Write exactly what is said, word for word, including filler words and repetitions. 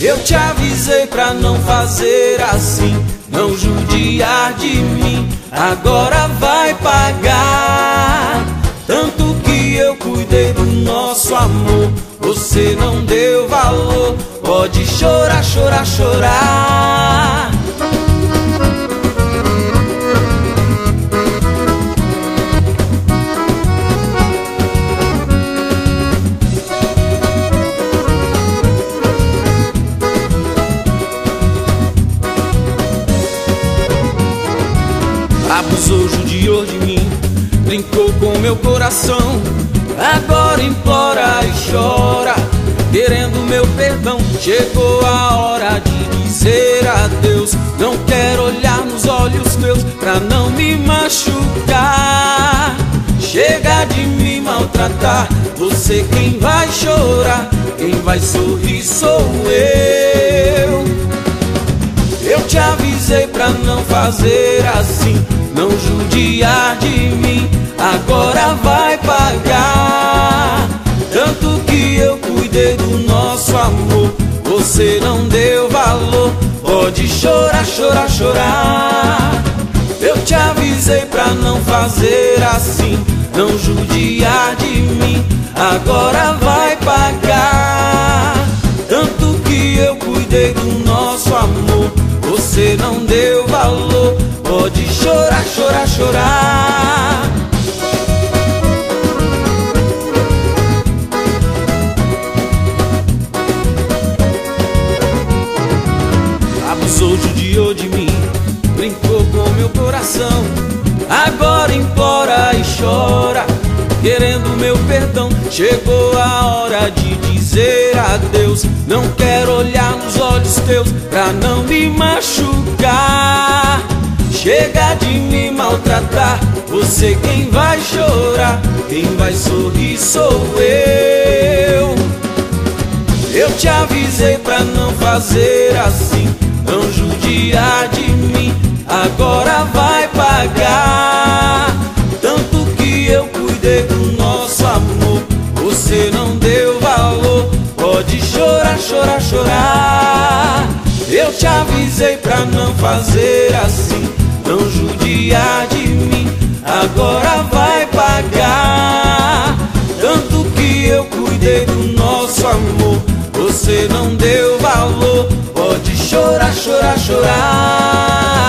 Eu te avisei pra não fazer assim, não judiar de mim. Agora vai pagar. Tanto que eu cuidei do nosso amor, você não deu valor. Pode chorar, chorar, chorar. Abusou, judiou de mim, brincou com meu coração. Agora implora e chora, querendo meu perdão. Chegou a hora de dizer adeus. Não quero olhar nos olhos teus pra não me machucar. Chega de me maltratar, você quem vai chorar, quem vai sorrir sou eu. Eu te avisei pra não fazer assim, não judiar de mim. Agora vai pagar. Tanto que eu cuidei do nosso amor, você não deu valor. Pode chorar, chorar, chorar. Eu te avisei pra não fazer assim, não judiar de mim. Agora vai pagar. Tanto que eu cuidei do nosso amor, você não deu valor. Pode chorar, chorar, chorar. Abusou, judiou de mim, brincou com meu coração. Agora implora e chora, querendo meu perdão. Chegou a hora de dizer adeus. Não quero olhar nos olhos teus pra não me machucar. Chega de me maltratar, você quem vai chorar, quem vai sorrir sou eu. Eu te avisei pra não fazer assim, não judiar de mim. Agora vai pagar. Tanto que eu cuidei do nosso amor, você não deu valor. Pode chorar, chorar, chorar. Eu te avisei pra não fazer assim, não judiar de mim. Agora vai pagar. Tanto que eu cuidei do nosso amor, você não deu valor. Pode chorar, chorar, chorar.